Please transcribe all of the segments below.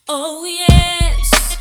Oh yes.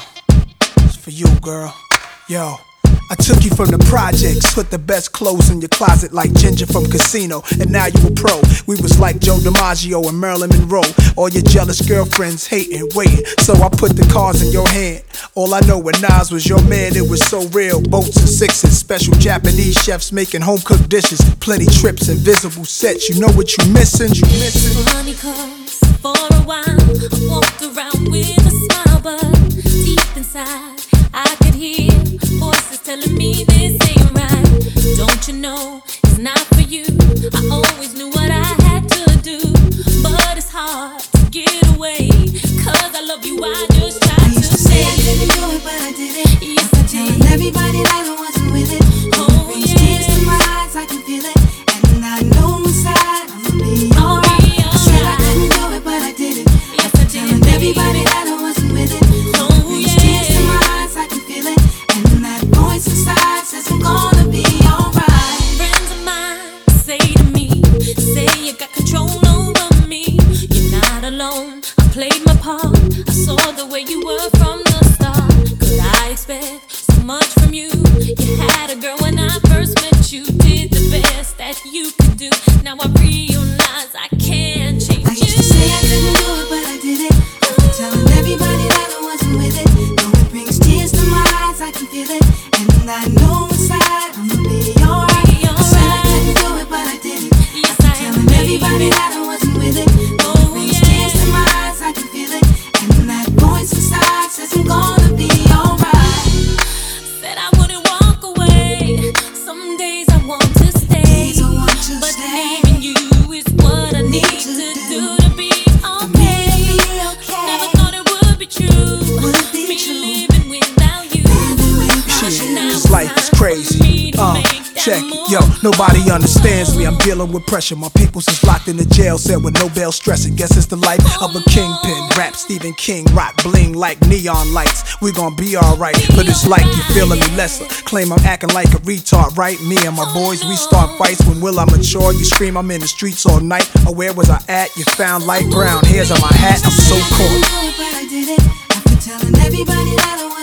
It's for you, girl. Yo, I took you from the projects, put the best clothes in your closet like Ginger from Casino, and now you a pro. We was like Joe DiMaggio and Marilyn Monroe. All your jealous girlfriends hating, waiting, so I put the cards in your hand. All I know when Nas was your man, it was so real. Boats and sixes, special Japanese chefs making home-cooked dishes, plenty trips, invisible sets. You know what you missing? Money calls for a while. I walked around with a smile, but deep inside I could hear voices telling me this ain't right. Don't you know it's not for you? I always knew what I had to do, but it's hard to get away. Cause I love you, I just tried to say I couldn't do it, but I did it. Yes, I did. Telling everybody that I wasn't with it. Oh, brings tears to my eyes, I can feel it. And I know inside I'ma be alright. I said I couldn't do it, but I did it. Yes, I did. Telling everybody that I wasn't with it. Brings tears to my eyes, I can feel it. And that voice inside says I'm gonna be alright. Friends of mine say to me, say you got control over me. You're not alone, I played my part. I saw the way you were from the start. Could I expect so much from you? You had a girl when I first met you. Did the best that you could do. Now I realize I can't change I used to say I couldn't do it, but I did it. After telling everybody that I wasn't with it. Though it brings tears to my eyes, I can feel it. And I know inside I'ma be alright. I said I couldn't do it, but I did it. Yes, After I am, telling everybody that I wasn't with it. Though it brings tears to my eyes, I can feel it. And that voice inside says I'm gonna be alright. Said I wouldn't walk away. Some days I want to stay, Days I want to but stay. leaving you is what I need to do to be okay. Never thought it would be true. Me living without you. Shit, this life is crazy. Check it, yo, nobody understands me. I'm dealing with pressure. My peoples is locked in the jail cell with no bail stressing. Guess it's the life of a kingpin. Rap Stephen King, rock bling like neon lights. We gon' be alright, but it's like you feeling me lesser. Claim I'm acting like a retard, right? Me and my boys, we start fights. When will I mature? You scream I'm in the streets all night. Or where was I at? You found light brown hairs on my hat. I'm so cold. But I did it. After telling everybody that I